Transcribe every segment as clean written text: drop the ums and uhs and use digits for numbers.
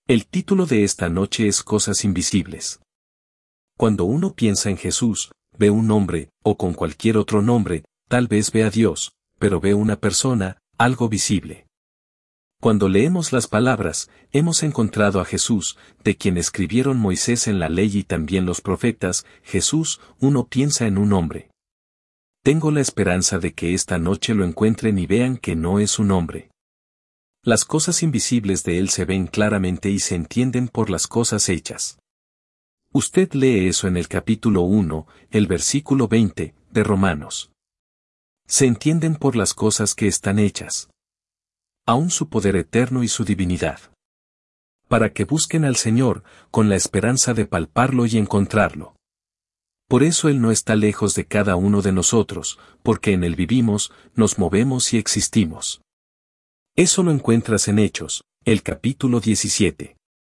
El título de esta noche es Cosas Invisibles. Cuando uno piensa en Jesús, ve un nombre, o con cualquier otro nombre, tal vez ve a Dios, pero ve una persona, algo visible. Cuando leemos las palabras, hemos encontrado a Jesús, de quien escribieron Moisés en la ley y también los profetas, Jesús, uno piensa en un hombre. Tengo la esperanza de que esta noche lo encuentren y vean que no es un hombre. Las cosas invisibles de Él se ven claramente y se entienden por las cosas hechas. Usted lee eso en el capítulo 1, el versículo 20, de Romanos. Se entienden por las cosas que están hechas. Aún su poder eterno y su divinidad. Para que busquen al Señor, con la esperanza de palparlo y encontrarlo. Por eso Él no está lejos de cada uno de nosotros, porque en Él vivimos, nos movemos y existimos. Eso lo encuentras en Hechos, el capítulo 17.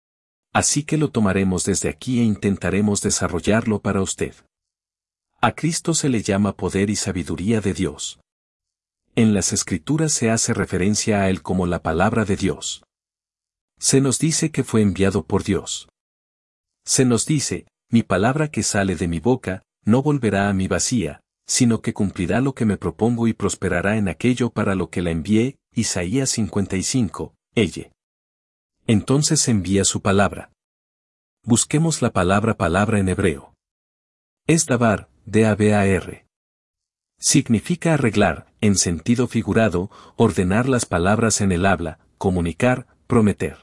Así que lo tomaremos desde aquí e intentaremos desarrollarlo para usted. A Cristo se le llama poder y sabiduría de Dios. En las Escrituras se hace referencia a Él como la palabra de Dios. Se nos dice que fue enviado por Dios. Se nos dice, mi palabra que sale de mi boca, no volverá a mí vacía, sino que cumplirá lo que me propongo y prosperará en aquello para lo que la envié. Isaías 55, ella. Entonces envía su palabra. Busquemos la palabra en hebreo. Es davar, D-A-V-A-R. Significa arreglar, en sentido figurado, ordenar las palabras en el habla, comunicar, prometer.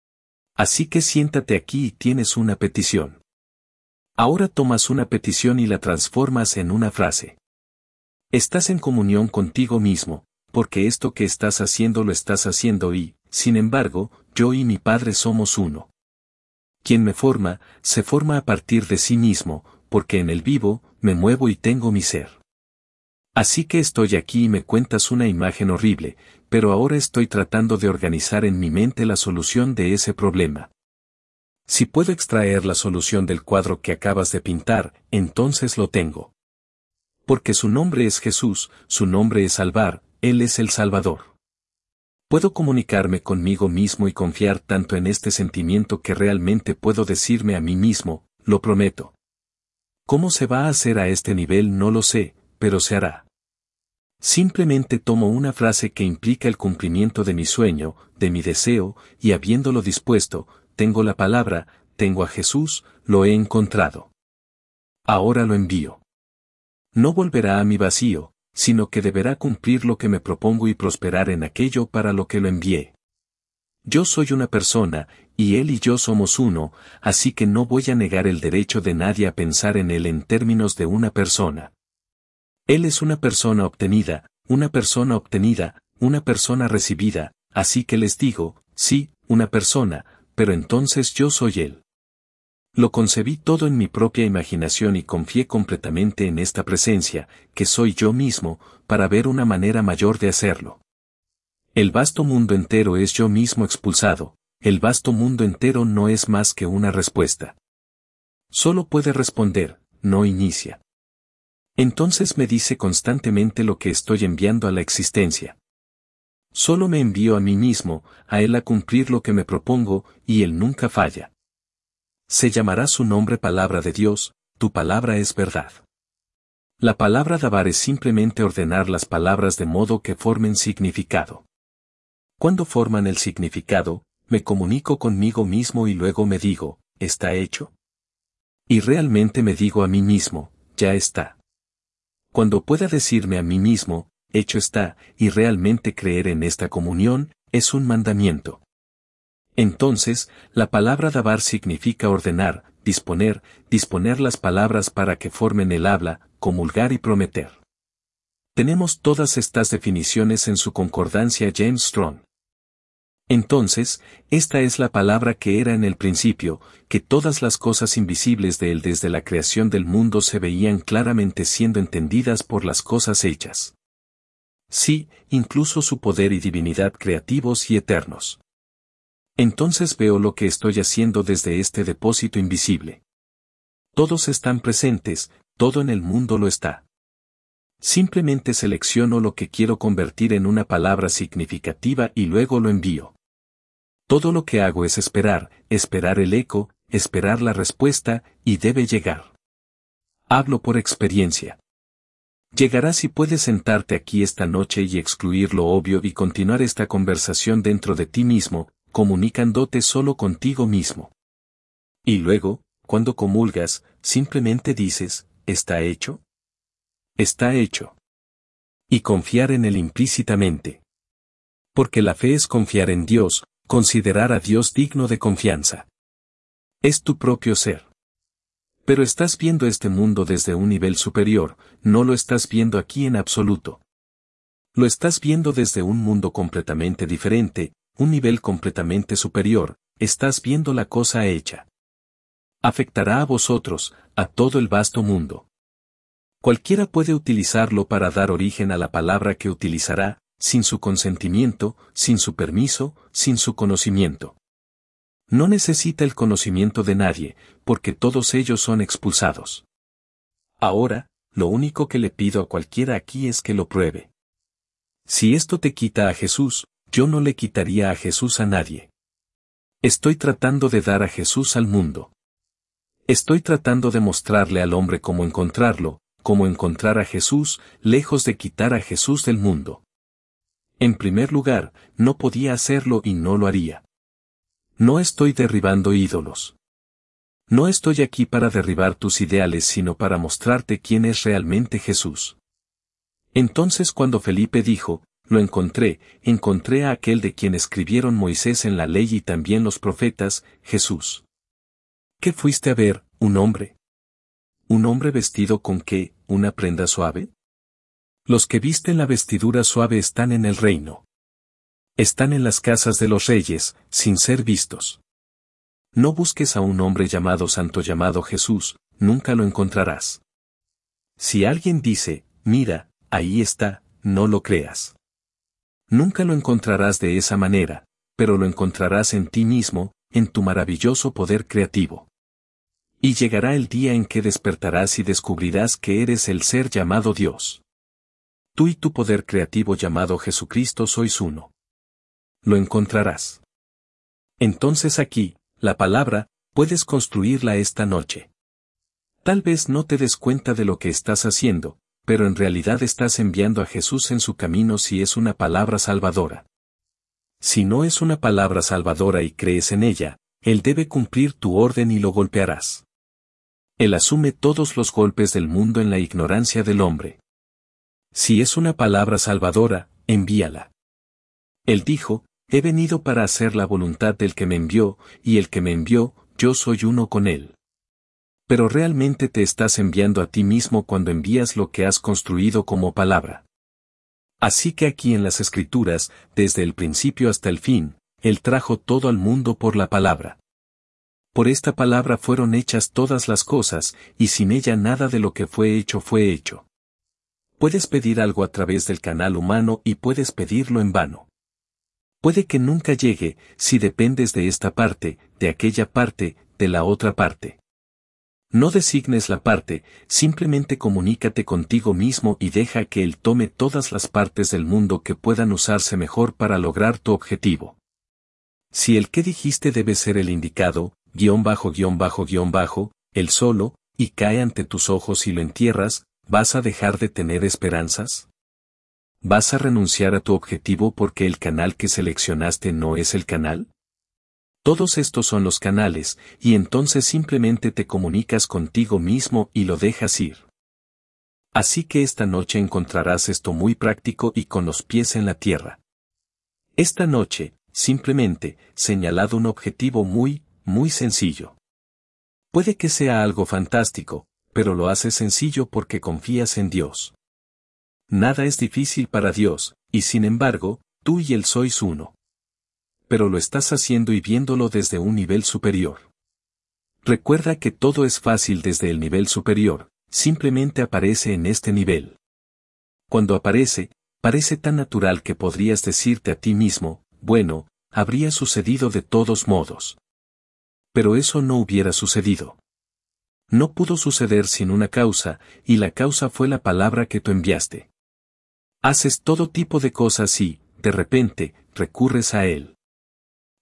Así que siéntate aquí y tienes una petición. Ahora tomas una petición y la transformas en una frase. Estás en comunión contigo mismo, porque esto que estás haciendo lo estás haciendo y, sin embargo, yo y mi Padre somos uno. Quien me forma, se forma a partir de sí mismo, porque en él vivo, me muevo y tengo mi ser. Así que estoy aquí y me cuentas una imagen horrible, pero ahora estoy tratando de organizar en mi mente la solución de ese problema. Si puedo extraer la solución del cuadro que acabas de pintar, entonces lo tengo. Porque su nombre es Jesús, su nombre es salvar, Él es el Salvador. Puedo comunicarme conmigo mismo y confiar tanto en este sentimiento que realmente puedo decirme a mí mismo, lo prometo. ¿Cómo se va a hacer a este nivel? No lo sé, pero se hará. Simplemente tomo una frase que implica el cumplimiento de mi sueño, de mi deseo, y habiéndolo dispuesto, tengo la palabra, tengo a Jesús, lo he encontrado. Ahora lo envío. No volverá a mi vacío, sino que deberá cumplir lo que me propongo y prosperar en aquello para lo que lo envié. Yo soy una persona, y Él y yo somos uno, así que no voy a negar el derecho de nadie a pensar en Él en términos de una persona. Él es una persona obtenida, una persona recibida, así que les digo, sí, una persona, pero entonces yo soy Él. Lo concebí todo en mi propia imaginación y confié completamente en esta presencia, que soy yo mismo, para ver una manera mayor de hacerlo. El vasto mundo entero es yo mismo expulsado, el vasto mundo entero no es más que una respuesta. Solo puede responder, no inicia. Entonces me dice constantemente lo que estoy enviando a la existencia. Solo me envío a mí mismo, a Él a cumplir lo que me propongo, y Él nunca falla. Se llamará su nombre palabra de Dios, tu palabra es verdad. La palabra davar es simplemente ordenar las palabras de modo que formen significado. Cuando forman el significado, me comunico conmigo mismo y luego me digo, ¿está hecho? Y realmente me digo a mí mismo, ya está. Cuando pueda decirme a mí mismo, hecho está, y realmente creer en esta comunión, es un mandamiento. Entonces, la palabra davar significa ordenar, disponer las palabras para que formen el habla, comulgar y prometer. Tenemos todas estas definiciones en su concordancia James Strong. Entonces, esta es la palabra que era en el principio, que todas las cosas invisibles de Él desde la creación del mundo se veían claramente siendo entendidas por las cosas hechas. Sí, incluso su poder y divinidad creativos y eternos. Entonces veo lo que estoy haciendo desde este depósito invisible. Todos están presentes, todo en el mundo lo está. Simplemente selecciono lo que quiero convertir en una palabra significativa y luego lo envío. Todo lo que hago es esperar el eco, esperar la respuesta, y debe llegar. Hablo por experiencia. Llegará si puedes sentarte aquí esta noche y excluir lo obvio y continuar esta conversación dentro de ti mismo, comunicándote solo contigo mismo. Y luego, cuando comulgas, simplemente dices, ¿está hecho? Está hecho. Y confiar en él implícitamente. Porque la fe es confiar en Dios, considerar a Dios digno de confianza. Es tu propio ser. Pero estás viendo este mundo desde un nivel superior, no lo estás viendo aquí en absoluto. Lo estás viendo desde un mundo completamente diferente, un nivel completamente superior, estás viendo la cosa hecha. Afectará a vosotros, a todo el vasto mundo. Cualquiera puede utilizarlo para dar origen a la palabra que utilizará, sin su consentimiento, sin su permiso, sin su conocimiento. No necesita el conocimiento de nadie, porque todos ellos son expulsados. Ahora, lo único que le pido a cualquiera aquí es que lo pruebe. Si esto te quita a Jesús, yo no le quitaría a Jesús a nadie. Estoy tratando de dar a Jesús al mundo. Estoy tratando de mostrarle al hombre cómo encontrarlo, cómo encontrar a Jesús, lejos de quitar a Jesús del mundo. En primer lugar, no podía hacerlo y no lo haría. No estoy derribando ídolos. No estoy aquí para derribar tus ideales sino para mostrarte quién es realmente Jesús. Entonces cuando Felipe dijo, lo encontré a aquel de quien escribieron Moisés en la ley y también los profetas, Jesús. ¿Qué fuiste a ver, un hombre? ¿Un hombre vestido con qué, una prenda suave? Los que visten la vestidura suave están en el reino. Están en las casas de los reyes, sin ser vistos. No busques a un hombre llamado santo llamado Jesús, nunca lo encontrarás. Si alguien dice, mira, ahí está, no lo creas. Nunca lo encontrarás de esa manera, pero lo encontrarás en ti mismo, en tu maravilloso poder creativo. Y llegará el día en que despertarás y descubrirás que eres el ser llamado Dios. Tú y tu poder creativo llamado Jesucristo sois uno. Lo encontrarás. Entonces aquí, la palabra, puedes construirla esta noche. Tal vez no te des cuenta de lo que estás haciendo, pero en realidad estás enviando a Jesús en su camino si es una palabra salvadora. Si no es una palabra salvadora y crees en ella, Él debe cumplir tu orden y lo golpearás. Él asume todos los golpes del mundo en la ignorancia del hombre. Si es una palabra salvadora, envíala. Él dijo, he venido para hacer la voluntad del que me envió, y el que me envió, yo soy uno con él. Pero realmente te estás enviando a ti mismo cuando envías lo que has construido como palabra. Así que aquí en las Escrituras, desde el principio hasta el fin, Él trajo todo al mundo por la palabra. Por esta palabra fueron hechas todas las cosas, y sin ella nada de lo que fue hecho fue hecho. Puedes pedir algo a través del canal humano y puedes pedirlo en vano. Puede que nunca llegue, si dependes de esta parte, de aquella parte, de la otra parte. No designes la parte, simplemente comunícate contigo mismo y deja que Él tome todas las partes del mundo que puedan usarse mejor para lograr tu objetivo. Si el que dijiste debe ser el indicado, el solo, y cae ante tus ojos y lo entierras, ¿vas a dejar de tener esperanzas? ¿Vas a renunciar a tu objetivo porque el canal que seleccionaste no es el canal? Todos estos son los canales, y entonces simplemente te comunicas contigo mismo y lo dejas ir. Así que esta noche encontrarás esto muy práctico y con los pies en la tierra. Esta noche, simplemente, señalad un objetivo muy sencillo. Puede que sea algo fantástico, pero lo haces sencillo porque confías en Dios. Nada es difícil para Dios, y sin embargo, tú y Él sois uno. Pero lo estás haciendo y viéndolo desde un nivel superior. Recuerda que todo es fácil desde el nivel superior, simplemente aparece en este nivel. Cuando aparece, parece tan natural que podrías decirte a ti mismo, bueno, habría sucedido de todos modos. Pero eso no hubiera sucedido. No pudo suceder sin una causa, y la causa fue la palabra que tú enviaste. Haces todo tipo de cosas y, de repente, recurres a Él.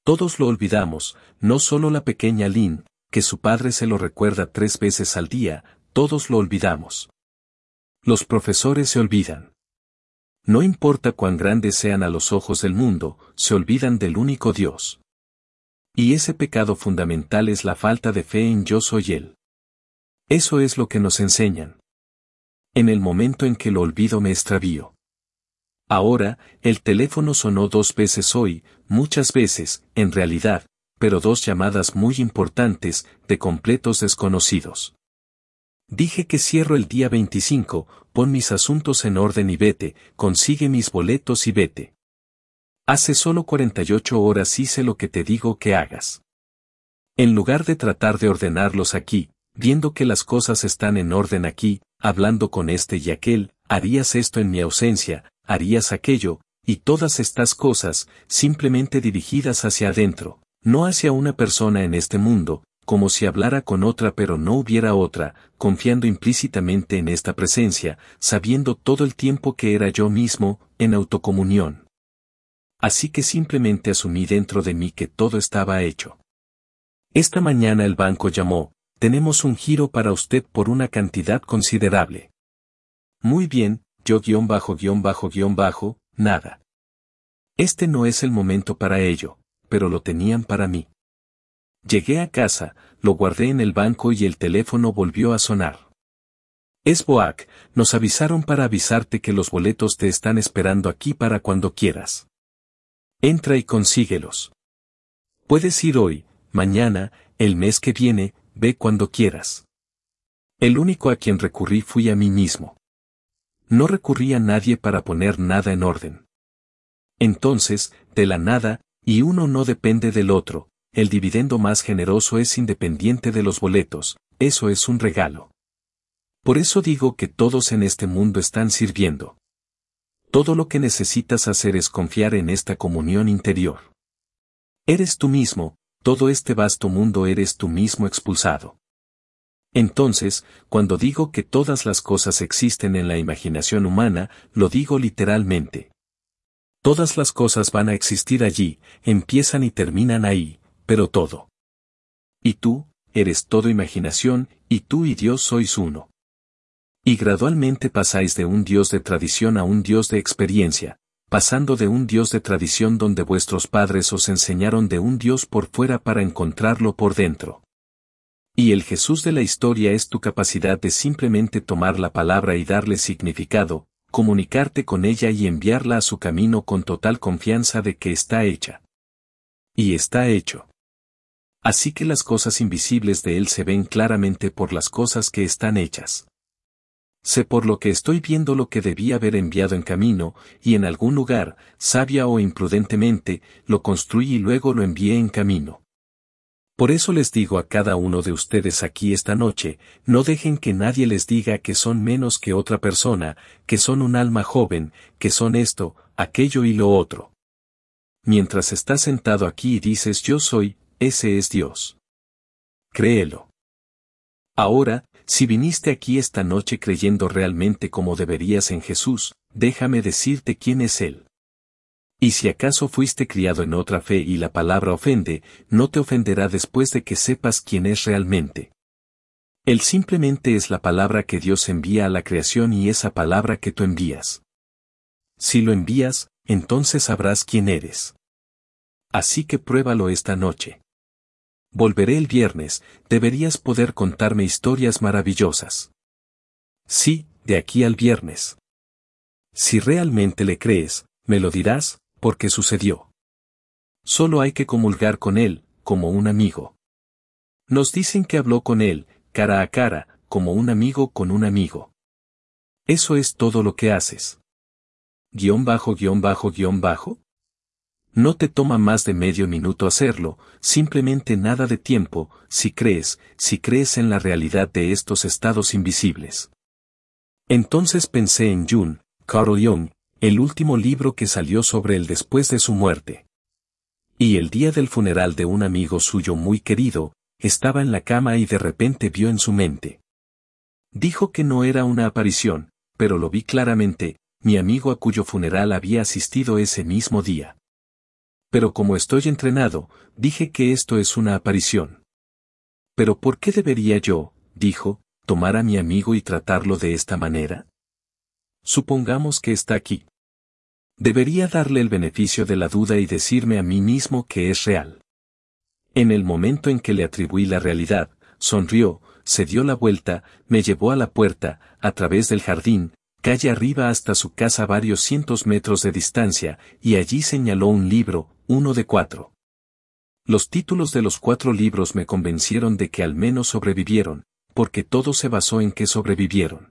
Todos lo olvidamos, no solo la pequeña Lynn, que su padre se lo recuerda 3 veces al día, todos lo olvidamos. Los profesores se olvidan. No importa cuán grandes sean a los ojos del mundo, se olvidan del único Dios. Y ese pecado fundamental es la falta de fe en yo soy Él. Eso es lo que nos enseñan. En el momento en que lo olvido me extravío. Ahora, el teléfono sonó 2 veces hoy, muchas veces, en realidad, pero 2 llamadas muy importantes, de completos desconocidos. Dije que cierro el día 25, pon mis asuntos en orden y vete, consigue mis boletos y vete. Hace solo 48 horas hice lo que te digo que hagas. En lugar de tratar de ordenarlos aquí, viendo que las cosas están en orden aquí, hablando con este y aquel, harías esto en mi ausencia, harías aquello, y todas estas cosas, simplemente dirigidas hacia adentro, no hacia una persona en este mundo, como si hablara con otra pero no hubiera otra, confiando implícitamente en esta presencia, sabiendo todo el tiempo que era yo mismo, en autocomunión. Así que simplemente asumí dentro de mí que todo estaba hecho. Esta mañana el banco llamó, tenemos un giro para usted por una cantidad considerable. Muy bien, yo nada. Este no es el momento para ello, pero lo tenían para mí. Llegué a casa, lo guardé en el banco y el teléfono volvió a sonar. Es Boak, nos avisaron para avisarte que los boletos te están esperando aquí para cuando quieras. Entra y consíguelos. Puedes ir hoy, mañana, el mes que viene, ve cuando quieras. El único a quien recurrí fui a mí mismo. No recurrí a nadie para poner nada en orden. Entonces, de la nada, y uno no depende del otro, el dividendo más generoso es independiente de los boletos, eso es un regalo. Por eso digo que todos en este mundo están sirviendo. Todo lo que necesitas hacer es confiar en esta comunión interior. Eres tú mismo, todo este vasto mundo eres tú mismo expulsado. Entonces, cuando digo que todas las cosas existen en la imaginación humana, lo digo literalmente. Todas las cosas van a existir allí, empiezan y terminan ahí, pero todo. Y tú, eres todo imaginación, y tú y Dios sois uno. Y gradualmente pasáis de un Dios de tradición a un Dios de experiencia, pasando de un Dios de tradición donde vuestros padres os enseñaron de un Dios por fuera para encontrarlo por dentro. Y el Jesús de la historia es tu capacidad de simplemente tomar la palabra y darle significado, comunicarte con ella y enviarla a su camino con total confianza de que está hecha. Y está hecho. Así que las cosas invisibles de Él se ven claramente por las cosas que están hechas. Sé por lo que estoy viendo lo que debía haber enviado en camino, y en algún lugar, sabia o imprudentemente, lo construí y luego lo envié en camino. Por eso les digo a cada uno de ustedes aquí esta noche, no dejen que nadie les diga que son menos que otra persona, que son un alma joven, que son esto, aquello y lo otro. Mientras estás sentado aquí y dices yo soy, ese es Dios. Créelo. Ahora, si viniste aquí esta noche creyendo realmente como deberías en Jesús, déjame decirte quién es Él. Y si acaso fuiste criado en otra fe y la palabra ofende, no te ofenderá después de que sepas quién es realmente. Él simplemente es la palabra que Dios envía a la creación y esa palabra que tú envías. Si lo envías, entonces sabrás quién eres. Así que pruébalo esta noche. Volveré el viernes, deberías poder contarme historias maravillosas. Sí, de aquí al viernes. Si realmente le crees, me lo dirás, porque sucedió. Solo hay que comulgar con él, como un amigo. Nos dicen que habló con él, cara a cara, como un amigo con un amigo. Eso es todo lo que haces. ____. No te toma más de medio minuto hacerlo, simplemente nada de tiempo, si crees en la realidad de estos estados invisibles. Entonces pensé en Carl Jung, el último libro que salió sobre él después de su muerte. Y el día del funeral de un amigo suyo muy querido, estaba en la cama y de repente vio en su mente. Dijo que no era una aparición, pero lo vi claramente, mi amigo a cuyo funeral había asistido ese mismo día. Pero como estoy entrenado, dije que esto es una aparición. ¿Pero por qué debería yo, dijo, tomar a mi amigo y tratarlo de esta manera? Supongamos que está aquí. Debería darle el beneficio de la duda y decirme a mí mismo que es real. En el momento en que le atribuí la realidad, sonrió, se dio la vuelta, me llevó a la puerta, a través del jardín, calle arriba hasta su casa a varios cientos metros de distancia, y allí señaló un libro, uno de 4. Los títulos de los 4 libros me convencieron de que al menos sobrevivieron, porque todo se basó en que sobrevivieron.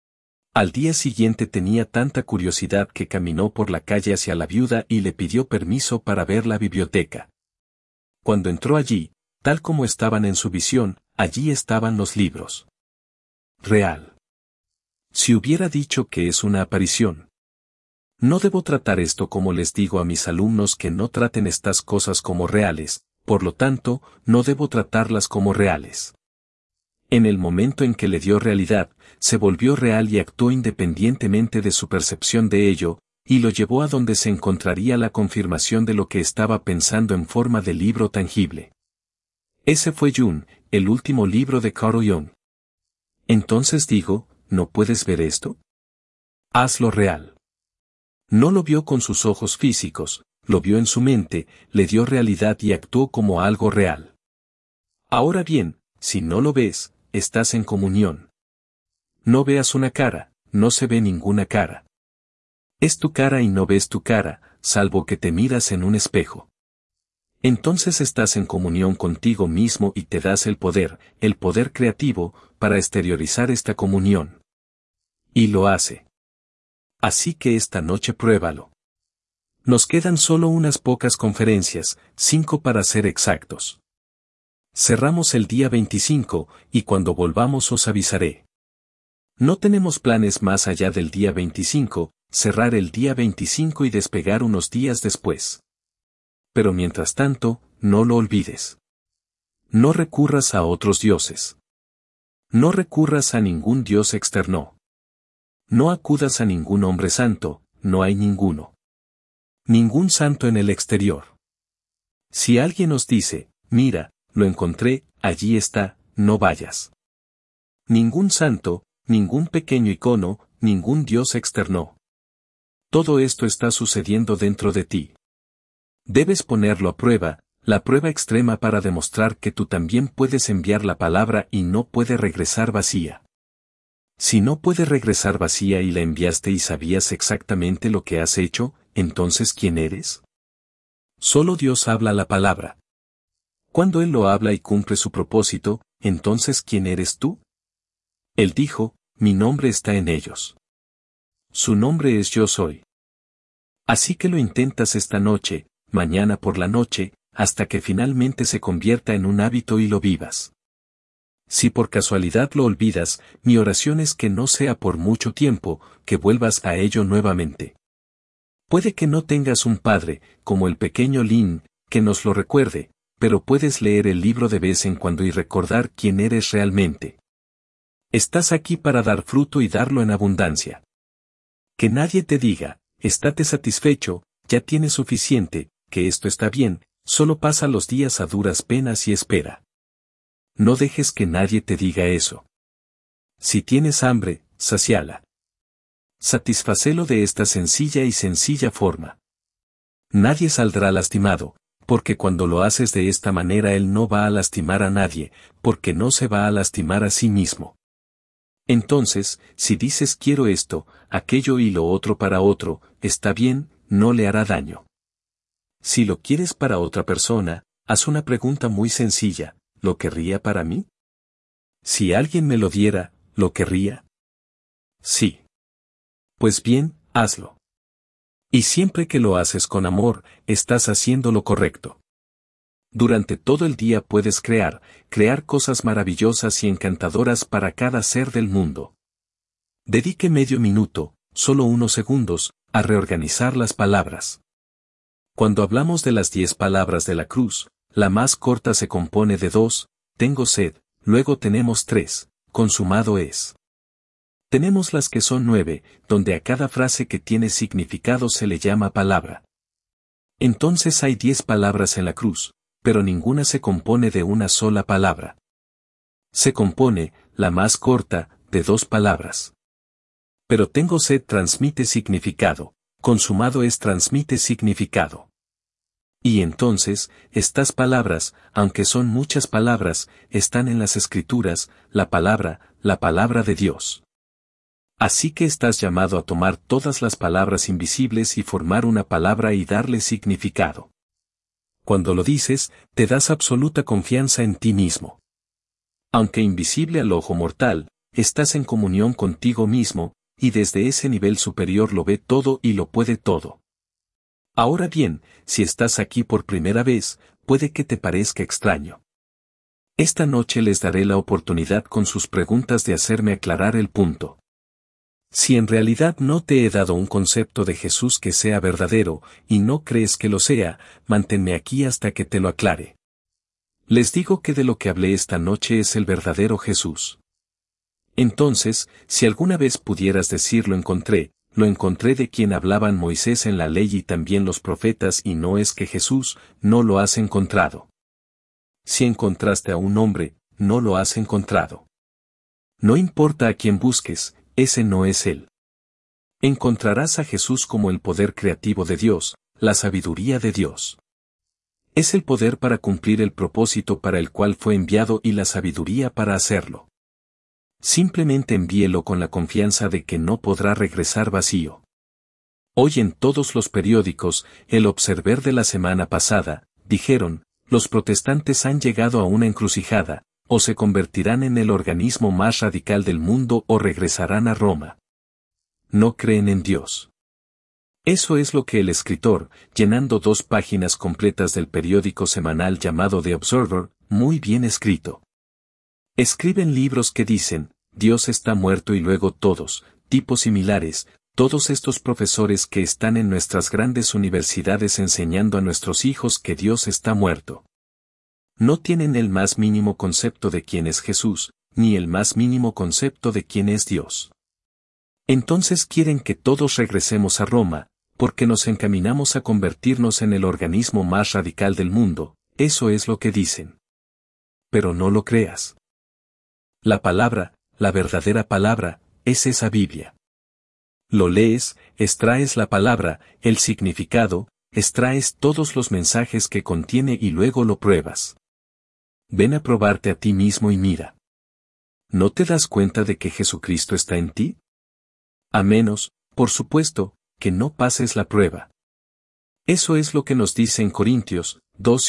Al día siguiente tenía tanta curiosidad que caminó por la calle hacia la viuda y le pidió permiso para ver la biblioteca. Cuando entró allí, tal como estaban en su visión, allí estaban los libros. Real. Si hubiera dicho que es una aparición. No debo tratar esto como les digo a mis alumnos que no traten estas cosas como reales, por lo tanto, no debo tratarlas como reales. En el momento en que le dio realidad, se volvió real y actuó independientemente de su percepción de ello, y lo llevó a donde se encontraría la confirmación de lo que estaba pensando en forma de libro tangible. Ese fue Jung, el último libro de Carl Jung. Entonces digo, ¿no puedes ver esto? Hazlo real. No lo vio con sus ojos físicos, lo vio en su mente, le dio realidad y actuó como algo real. Ahora bien, si no lo ves, estás en comunión. No veas una cara, no se ve ninguna cara. Es tu cara y no ves tu cara, salvo que te miras en un espejo. Entonces estás en comunión contigo mismo y te das el poder creativo, para exteriorizar esta comunión. Y lo hace. Así que esta noche pruébalo. Nos quedan solo unas pocas conferencias, 5 para ser exactos. Cerramos el día 25, y cuando volvamos os avisaré. No tenemos planes más allá del día 25, cerrar el día 25 y despegar unos días después. Pero mientras tanto, no lo olvides. No recurras a otros dioses. No recurras a ningún dios externo. No acudas a ningún hombre santo, no hay ninguno. Ningún santo en el exterior. Si alguien os dice, mira, lo encontré, allí está, no vayas. Ningún santo, ningún pequeño icono, ningún dios externo. Todo esto está sucediendo dentro de ti. Debes ponerlo a prueba, la prueba extrema para demostrar que tú también puedes enviar la palabra y no puede regresar vacía. Si no puede regresar vacía y la enviaste y sabías exactamente lo que has hecho, entonces ¿quién eres? Solo Dios habla la palabra. Cuando Él lo habla y cumple su propósito, entonces ¿quién eres tú? Él dijo, mi nombre está en ellos. Su nombre es Yo Soy. Así que lo intentas esta noche, mañana por la noche, hasta que finalmente se convierta en un hábito y lo vivas. Si por casualidad lo olvidas, mi oración es que no sea por mucho tiempo, que vuelvas a ello nuevamente. Puede que no tengas un padre, como el pequeño Lin, que nos lo recuerde, pero puedes leer el libro de vez en cuando y recordar quién eres realmente. Estás aquí para dar fruto y darlo en abundancia. Que nadie te diga, estate satisfecho, ya tienes suficiente, que esto está bien, solo pasa los días a duras penas y espera. No dejes que nadie te diga eso. Si tienes hambre, saciala. Satisfacelo de esta sencilla forma. Nadie saldrá lastimado, porque cuando lo haces de esta manera él no va a lastimar a nadie, porque no se va a lastimar a sí mismo. Entonces, si dices quiero esto, aquello y lo otro para otro, está bien, no le hará daño. Si lo quieres para otra persona, haz una pregunta muy sencilla, ¿lo querría para mí? Si alguien me lo diera, ¿lo querría? Sí. Pues bien, hazlo. Y siempre que lo haces con amor, estás haciendo lo correcto. Durante todo el día puedes crear cosas maravillosas y encantadoras para cada ser del mundo. Dedique medio minuto, solo unos segundos, a reorganizar las palabras. Cuando hablamos de las 10 palabras de la cruz, la más corta se compone de 2, tengo sed, luego tenemos 3, consumado es. Tenemos las que son 9, donde a cada frase que tiene significado se le llama palabra. Entonces hay 10 palabras en la cruz, pero ninguna se compone de una sola palabra. Se compone, la más corta, de 2 palabras. Pero tengo sed transmite significado, consumado es transmite significado. Y entonces, estas palabras, aunque son muchas palabras, están en las Escrituras, la palabra de Dios. Así que estás llamado a tomar todas las palabras invisibles y formar una palabra y darle significado. Cuando lo dices, te das absoluta confianza en ti mismo. Aunque invisible al ojo mortal, estás en comunión contigo mismo, y desde ese nivel superior lo ve todo y lo puede todo. Ahora bien, si estás aquí por primera vez, puede que te parezca extraño. Esta noche les daré la oportunidad con sus preguntas de hacerme aclarar el punto. Si en realidad no te he dado un concepto de Jesús que sea verdadero, y no crees que lo sea, manténme aquí hasta que te lo aclare. Les digo que de lo que hablé esta noche es el verdadero Jesús. Entonces, si alguna vez pudieras decir lo encontré de quien hablaban Moisés en la ley y también los profetas y no es que Jesús, no lo has encontrado. Si encontraste a un hombre, no lo has encontrado. No importa a quién busques, ese no es él. Encontrarás a Jesús como el poder creativo de Dios, la sabiduría de Dios. Es el poder para cumplir el propósito para el cual fue enviado y la sabiduría para hacerlo. Simplemente envíelo con la confianza de que no podrá regresar vacío. Hoy en todos los periódicos, el Observer de la semana pasada, dijeron, los protestantes han llegado a una encrucijada, o se convertirán en el organismo más radical del mundo o regresarán a Roma. No creen en Dios. Eso es lo que el escritor, llenando 2 páginas completas del periódico semanal llamado The Observer, muy bien escrito. Escriben libros que dicen, Dios está muerto y luego todos, tipos similares, todos estos profesores que están en nuestras grandes universidades enseñando a nuestros hijos que Dios está muerto. No tienen el más mínimo concepto de quién es Jesús, ni el más mínimo concepto de quién es Dios. Entonces quieren que todos regresemos a Roma, porque nos encaminamos a convertirnos en el organismo más radical del mundo, eso es lo que dicen. Pero no lo creas. La palabra, la verdadera palabra, es esa Biblia. Lo lees, extraes la palabra, el significado, extraes todos los mensajes que contiene y luego lo pruebas. Ven a probarte a ti mismo y mira. ¿No te das cuenta de que Jesucristo está en ti? A menos, por supuesto, que no pases la prueba. Eso es lo que nos dice en Corintios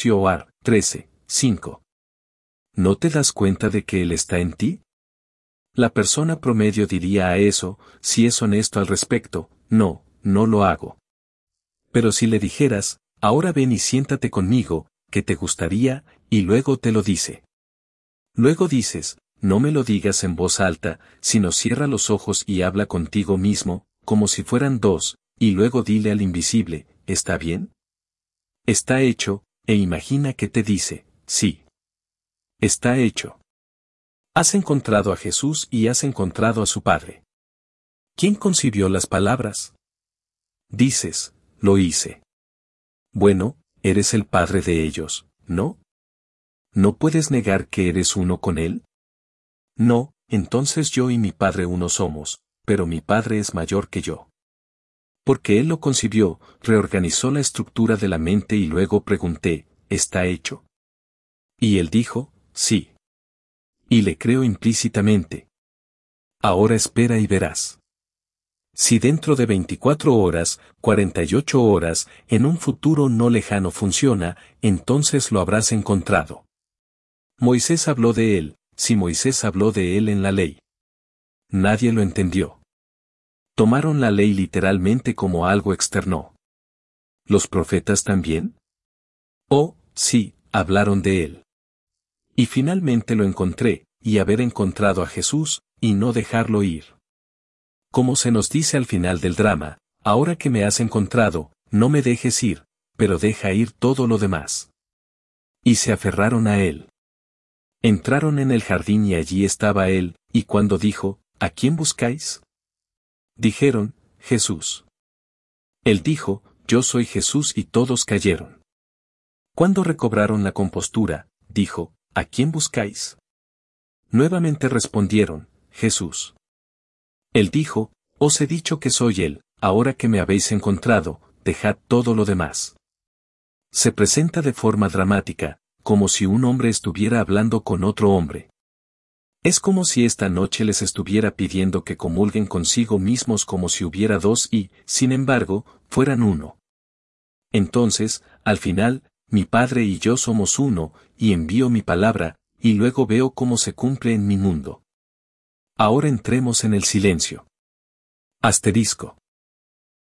2:13-5. ¿No te das cuenta de que Él está en ti? La persona promedio diría a eso, si es honesto al respecto, no lo hago. Pero si le dijeras, ahora ven y siéntate conmigo, que te gustaría, y luego te lo dice. Luego dices, no me lo digas en voz alta, sino cierra los ojos y habla contigo mismo, como si fueran 2, y luego dile al invisible, ¿está bien? Está hecho, e imagina que te dice, sí. Está hecho. Has encontrado a Jesús y has encontrado a su Padre. ¿Quién concibió las palabras? Dices, lo hice. Bueno, eres el Padre de ellos, ¿no? ¿No puedes negar que eres uno con Él? No, entonces yo y mi Padre uno somos, pero mi Padre es mayor que yo. Porque Él lo concibió, reorganizó la estructura de la mente y luego pregunté, ¿está hecho? Y Él dijo, sí. Y le creo implícitamente. Ahora espera y verás. Si dentro de 24 horas, 48 horas, en un futuro no lejano funciona, entonces lo habrás encontrado. Moisés habló de él, si Moisés habló de él en la ley. Nadie lo entendió. Tomaron la ley literalmente como algo externo. ¿Los profetas también? Oh, sí, hablaron de él. Y finalmente lo encontré, y haber encontrado a Jesús, y no dejarlo ir. Como se nos dice al final del drama, ahora que me has encontrado, no me dejes ir, pero deja ir todo lo demás. Y se aferraron a él. Entraron en el jardín y allí estaba él, y cuando dijo, ¿a quién buscáis? Dijeron, Jesús. Él dijo, yo soy Jesús y todos cayeron. Cuando recobraron la compostura, dijo, ¿a quién buscáis? Nuevamente respondieron, Jesús. Él dijo, os he dicho que soy Él, ahora que me habéis encontrado, dejad todo lo demás. Se presenta de forma dramática, como si un hombre estuviera hablando con otro hombre. Es como si esta noche les estuviera pidiendo que comulguen consigo mismos como si hubiera dos y, sin embargo, fueran uno. Entonces, al final, mi Padre y yo somos uno, y envío mi palabra, y luego veo cómo se cumple en mi mundo. Ahora entremos en el silencio. Asterisco.